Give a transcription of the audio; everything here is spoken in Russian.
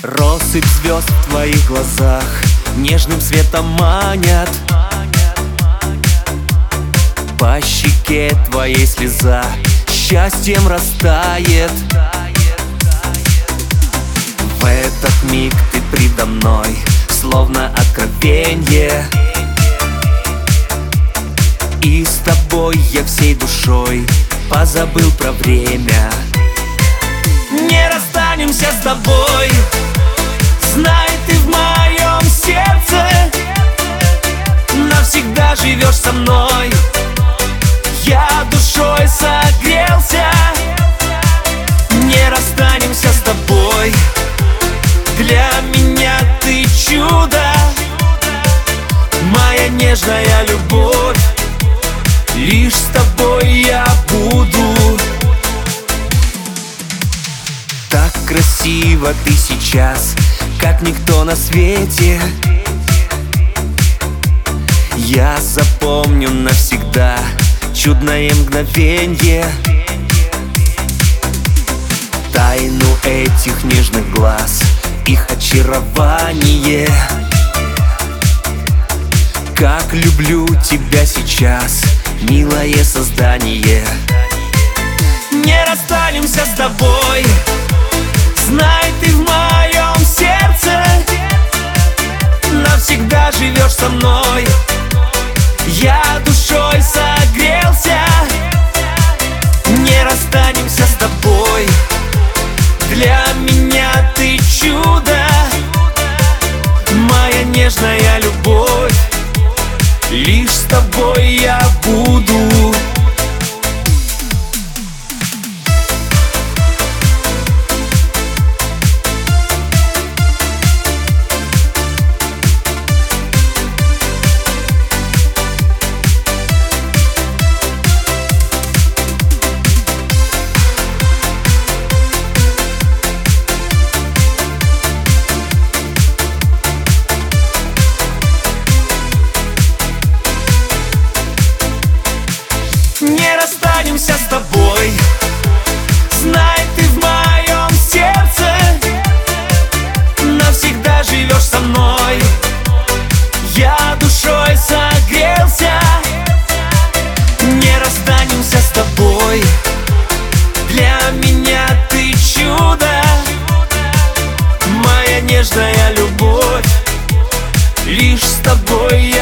Россыпь звезд в твоих глазах нежным светом манят. По щеке твоей слеза счастьем растает. В этот миг ты предо мной, словно откровенье. И с тобой я всей душой позабыл про время. Не расстанемся с тобой, знай, ты в моем сердце. Навсегда живешь со мной, я душой согрелся. Не расстанемся с тобой, для меня ты чудо. Моя нежная любовь, лишь с тобой я буду. Так красиво ты сейчас, как никто на свете. Я запомню навсегда чудное мгновенье. Тайну этих нежных глаз, их очарование. Как люблю тебя сейчас, милое создание. Не расстанемся с тобой, знай, ты в моем сердце. Навсегда живешь со мной, я душой согрелся. Не расстанемся с тобой, для меня ты чудо. Моя нежная любовь, лишь с тобой я буду. Не расстанемся с тобой, знай, ты в моем сердце. Навсегда живешь со мной, я душой согрелся. Не расстанемся с тобой, для меня ты чудо. Моя нежная любовь, лишь с тобой я